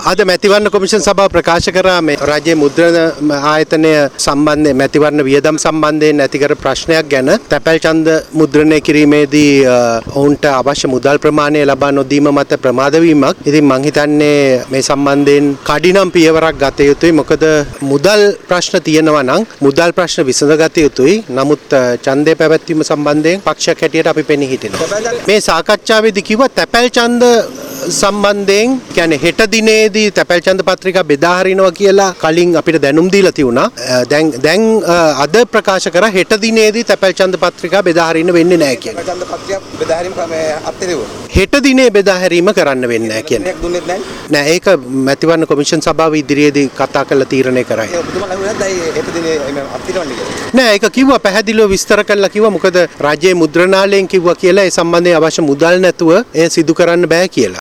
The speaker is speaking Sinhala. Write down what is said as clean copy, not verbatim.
අද මැතිවරණ කොමිෂන් සභාව ප්‍රකාශ කරා මේ රාජ්‍ය මුද්‍රණ ආයතනය සම්බන්ධයෙන් මැතිවරණ වියදම් සම්බන්ධයෙන් ඇති කර ප්‍රශ්නයක් ගැන තැපැල් ඡන්ද මුද්‍රණය කිරීමේදී ඔවුන්ට අවශ්‍ය මුදල් ප්‍රමාණය ලබා නොදීම මත ප්‍රමාද වීමක්. ඉතින් මං හිතන්නේ මේ සම්බන්ධයෙන් කඩිනම් පියවරක් ගත යුතුයි. මොකද මුදල් ප්‍රශ්න තියෙනවා නම් මුදල් ප්‍රශ්න විසඳගත යුතුයි. නමුත් ඡන්දය පැවැත්වීම සම්බන්ධයෙන් පක්ෂයක් හැටියට අපි පෙනී හිටිනවා. මේ සාකච්ඡාවේදී කිව්වා තැපැල් ඡන්ද සම්බන්ධයෙන් කියන්නේ හෙට දිනේදී තැපැල් ඡන්ද පත්‍රිකා බෙදා හරිනවා කියලා කලින් අපිට දැනුම් දීලා තියුණා. දැන් අද ප්‍රකාශ කරා හෙට දිනේදී තැපැල් ඡන්ද පත්‍රිකා බෙදා හරින්න වෙන්නේ නැහැ කියලා. ඡන්ද පත්‍රිකා බෙදා හැරීම හෙට දිනේ බෙදා හැරීම කරන්න වෙන්නේ නැහැ කියන්නේ. දුන්නේ නැහැ. නෑ ඒක මැතිවරණ කොමිෂන් සභාව ඉදිරියේදී කතා කරලා තීරණය කරයි. ඔබතුමාලා හුනත් ඇයි හෙට දිනේ අපිටවන්නේ කියලා. නෑ ඒක කිව්වා පැහැදිලිව විස්තර කරලා කිව්වා මොකද රාජ්‍ය මුද්‍රණාලයෙන් කිව්වා කියලා ඒ සම්බන්ධයෙන් අවශ්‍ය මුදල් නැතුව එය සිදු කරන්න බෑ කියලා.